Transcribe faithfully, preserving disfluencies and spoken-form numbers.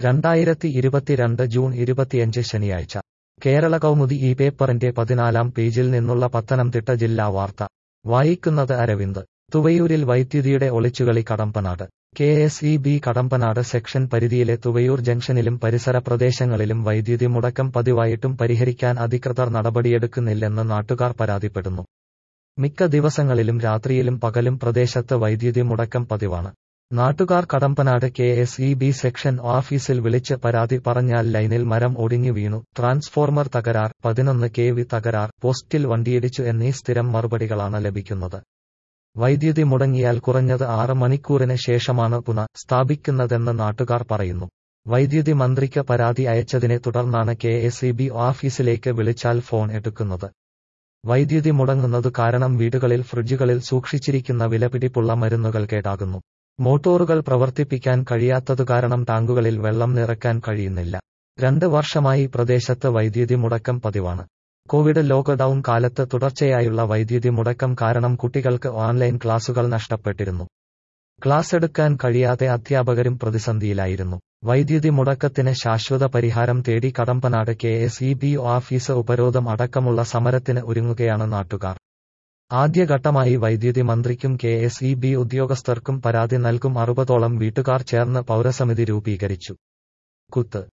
രണ്ടായിരത്തി ഇരുപത്തിരണ്ട് ജൂൺ ഇരുപത്തിയഞ്ച് ശനിയാഴ്ച കേരള കൗമുദി ഈ പേപ്പറിന്റെ പതിനാലാം പേജിൽ നിന്നുള്ള പത്തനംതിട്ട ജില്ലാ വാർത്ത വായിക്കുന്നത് അരവിന്ദ്. തുവയൂരിൽ വൈദ്യുതിയുടെ ഒളിച്ചുകളി Kadampanad. K S E B Kadampanad section പരിധിയിലെ തുവയൂർ ജംഗ്ഷനിലും പരിസര പ്രദേശങ്ങളിലും വൈദ്യുതി മുടക്കം പതിവായിട്ടും പരിഹരിക്കാൻ അധികൃതർ നടപടിയെടുക്കുന്നില്ലെന്ന് നാട്ടുകാർ പരാതിപ്പെടുന്നു. മിക്ക ദിവസങ്ങളിലും രാത്രിയിലും പകലും പ്രദേശത്ത് വൈദ്യുതി മുടക്കം പതിവാണ്. നാട്ടുകാർ Kadampanad K S E B section ഓഫീസിൽ വിളിച്ച് പരാതി പറഞ്ഞാൽ ലൈനിൽ മരം ഒടിഞ്ഞു വീണു, ട്രാൻസ്ഫോർമർ തകരാർ, പതിനൊന്ന് കെ വി തകരാർ, പോസ്റ്റിൽ വണ്ടിയിടിച്ചു എന്നീ സ്ഥിരം മറുപടികളാണ് ലഭിക്കുന്നത്. വൈദ്യുതി മുടങ്ങിയാൽ കുറഞ്ഞത് ആറ് മണിക്കൂറിന് ശേഷമാണ് പുനഃ സ്ഥാപിക്കുന്നതെന്ന് നാട്ടുകാർ പറയുന്നു. വൈദ്യുതി മന്ത്രിക്ക് പരാതി അയച്ചതിനെ തുടർന്നാണ് കെ എസ് ഇ ബി ഓഫീസിലേക്ക് വിളിച്ചാൽ ഫോൺ എടുക്കുന്നത്. വൈദ്യുതി മുടങ്ങുന്നതു കാരണം വീടുകളിൽ ഫ്രിഡ്ജുകളിൽ സൂക്ഷിച്ചിരിക്കുന്ന വിലപിടിപ്പുള്ള മരുന്നുകൾ കേടാകുന്നു. മോട്ടോറുകൾ പ്രവർത്തിപ്പിക്കാൻ കഴിയാത്തതുകാരണം ടാങ്കുകളിൽ വെള്ളം നിറയ്ക്കാൻ കഴിയുന്നില്ല. രണ്ട് വർഷമായി പ്രദേശത്ത് വൈദ്യുതി മുടക്കം പതിവാണ്. കോവിഡ് ലോക്ക്ഡൌൺ കാലത്ത് തുടർച്ചയായുള്ള വൈദ്യുതി മുടക്കം കാരണം കുട്ടികൾക്ക് ഓൺലൈൻ ക്ലാസുകൾ നഷ്ടപ്പെട്ടിരുന്നു. ക്ലാസ് എടുക്കാൻ കഴിയാതെ അധ്യാപകരും പ്രതിസന്ധിയിലായിരുന്നു. വൈദ്യുതി മുടക്കത്തിന് ശാശ്വത പരിഹാരം തേടി Kadampanad K S E B office ഉപരോധം അടക്കമുള്ള സമരത്തിന് ഒരുങ്ങുകയാണ് നാട്ടുകാർ. ആദ്യഘട്ടമായി വൈദ്യുതി മന്ത്രിക്കും കെ എസ് ഇ ബി ഉദ്യോഗസ്ഥർക്കും പരാതി നൽകും. അറുപതോളം വീട്ടുകാർ ചേർന്ന് പൗരസമിതി രൂപീകരിച്ചു. കുത്ത്